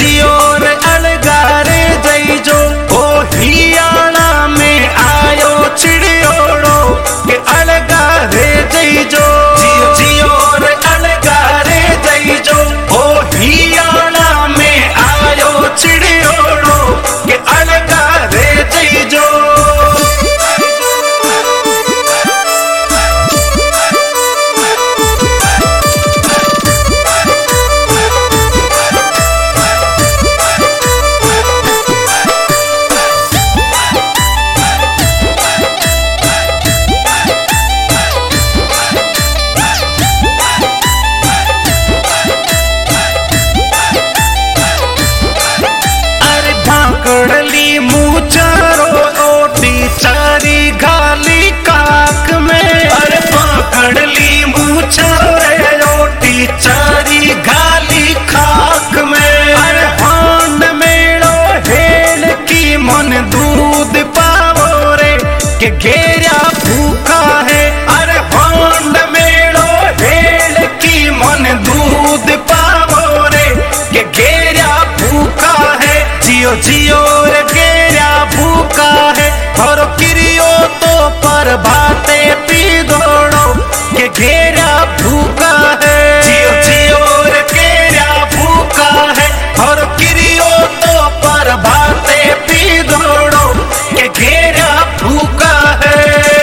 जियो रे अलगा रे जई जो ओ हियाणा में आयो चिड़ियोड़ो के अलगा रे जई जो जियो जियो रे अलगा रे जई जो ओ हियाणा में आयो चिड़ियोड़ो के अलगा रे जई जो। पकड़ली मूचारो ओटी चारी घाली काक में। अरे पकड़ली मूचारो ओटी चारी घाली खाक में। अरे भांड मेड़ो हेल की मन दूध पावो रे के घेरा भूखा है। अरे भांड मेड़ो हेल की मन दूध पावो रे के घेरा भूखा है। जियो जियो रे घेरा भूखा है और किरियो तो पर बाते पी दौड़ो के घेरा भूखा है। जियो जियो रे घेरा भूखा है और किरियो तो पर बाते पी दौड़ो के घेरा भूखा है।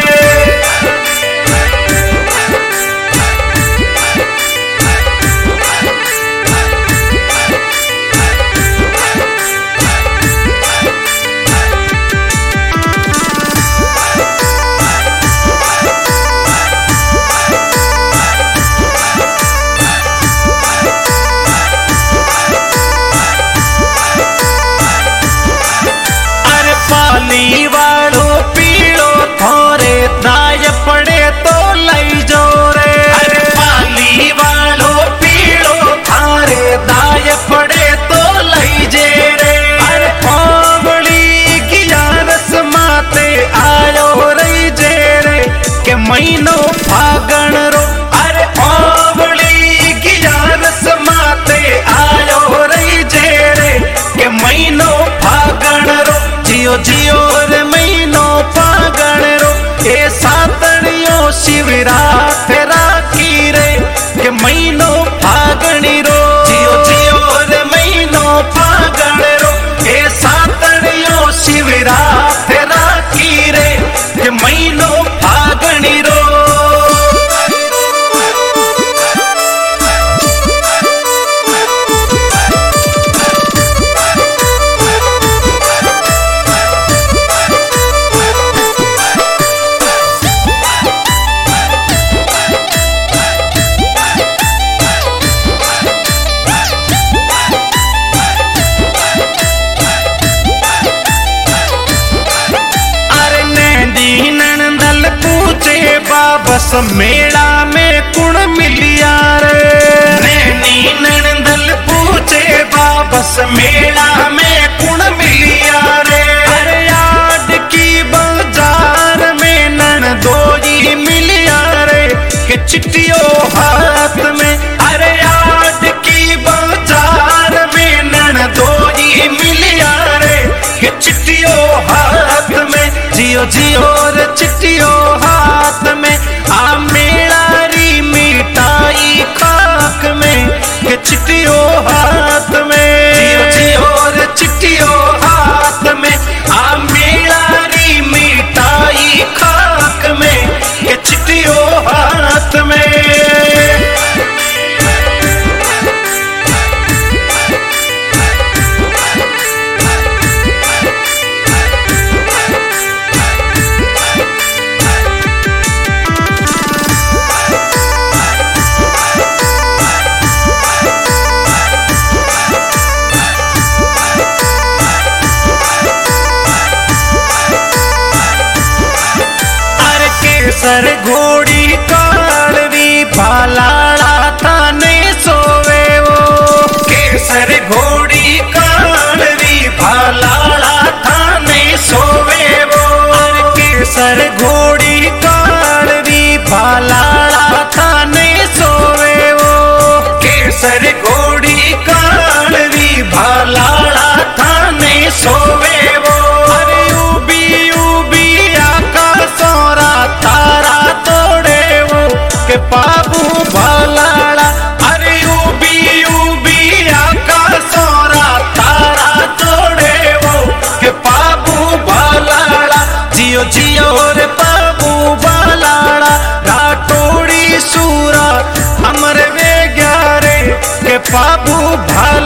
पाली वालो पीड़ो थोरे दाय पड़े तो लई जो रे। अरे पाली वालो पीड़ो थारे दाय पड़े तो लई जे रे। अरे पावड़ी की रस माते आयो रही जे रे के महीनो फागण रो। अरे पावड़ी की रस माते आयो रही जे रे के महीनो फागण रो। जियो जियो रे महीनो फागण रो ए सातड़ियों शिवरात राखी रे के महीनो फागणी रो। जियो जियो रे महीनो फागण रो ए सातड़ियों शिवरात राखी रे के महीनो फागणी रो। बस मेला में कुण मिलिया रे। नैनी नंदल पूछे बस मेला में कुण मिलिया रे। अरे याद की बाजार में नन दोई मिलिया रे के चिट्टियों हाथ में। अरे याद की बाजार में नन दोई मिलिया रे के चिट्टियों हाथ में। जियो जियो रे चिट्टियों हाथ में आ मेलारी मिठाई खाक में के चिट्टियों हाथ में। जियो जियो रे चिट्टियों हाथ में आ मेलारी मिठाई खाक में के चिट्टियों हाथ में। सर घोड़ी कालवी भालाड़ा थाने सोवे वो। केसर घोड़ी कालवी भालाड़ा थाने सोवे वो। केसर घोड़ी कालवी भालाड़ा थाने सोवे वो। केसर घोड़ी कालवी भाला रे बाबू बालाड़ा राठौड़ी सूरा हमरे वे ग्यारे के बाबू भा